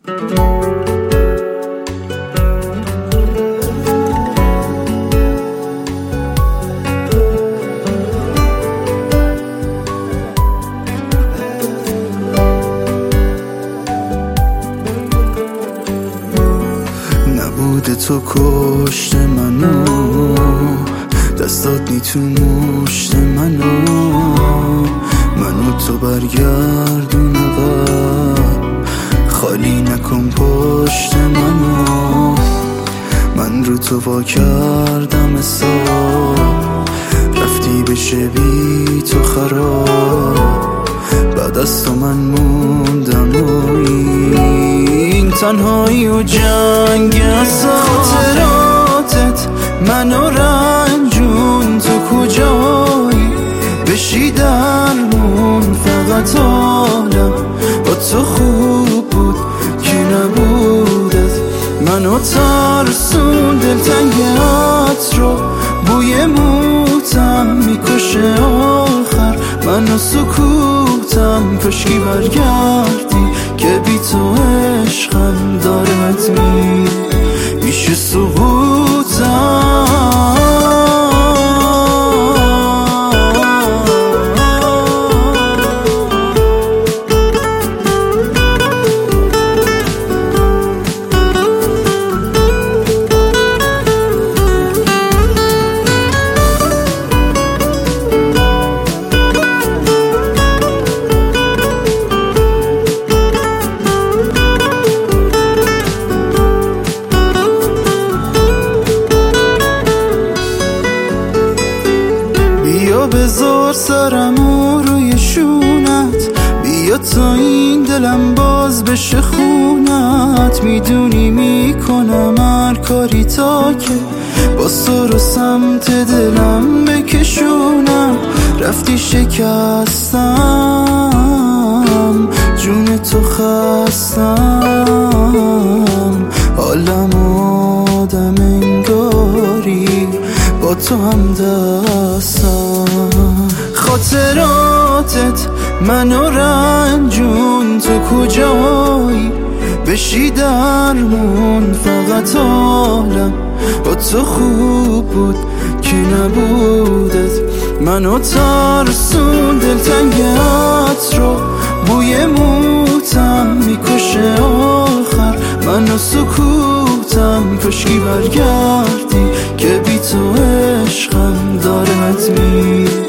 نبوده تو کشت منو، دستات نی تو مشت منو تو برگردون عقب، خالی نکن پشت منو. من رو تو وا کردم حساب، رفتی بشه بی تو خراب، بعد از تو من موندم و این تنهایی و جنگ خاطراتت منو رنجون. تو کجایی بشی درمون، فقط حالم با تو خوب بود که نبودت. منو ترسون دلتنگت رو، بوی موتم میکشه آخر. منو سکوتم کشکی برگردی، که بی تو عشقم داره حتمی میشه سقوطم. بذار سرمو روی شونت، بیا تا این دلم باز بشه خونت. میدونی میکنم هر کاری تا که باز تو رو سمت دلم بکشونم. رفتی شکستم، جون تو خستم، حالم آدم انگاری با تو هم دستم. خاطراتت منو رنجون، تو کجایی بشی درمون، فقط حالم با تو خوب بود که نبودت. منو ترسون دلتنگت رو، بوی موتم میکشه آخر. منو سکوتم کشکی برگردی، که بی تو عشقم داره حتمی